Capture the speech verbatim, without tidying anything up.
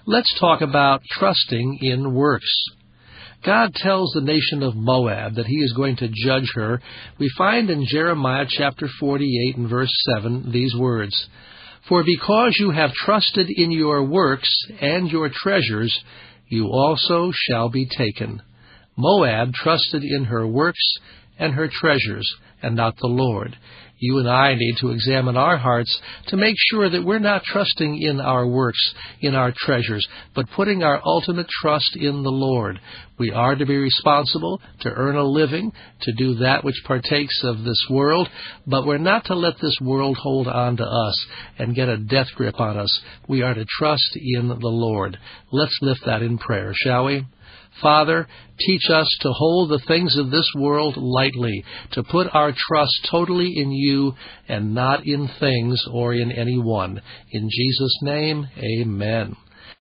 Let's talk about trusting in works. God tells the nation of Moab that he is going to judge her. We find in Jeremiah chapter forty-eight and verse seven these words, "For because you have trusted in your works and your treasures, you also shall be taken." Moab trusted in her works and her treasures, and not the Lord. You and I need to examine our hearts to make sure that we're not trusting in our works, in our treasures, but putting our ultimate trust in the Lord. We are to be responsible, to earn a living, to do that which partakes of this world, but we're not to let this world hold on to us and get a death grip on us. We are to trust in the Lord. Let's lift that in prayer, shall we? Father, teach us to hold the things of this world lightly, to put our trust totally in you and not in things or in anyone. In Jesus' name, amen.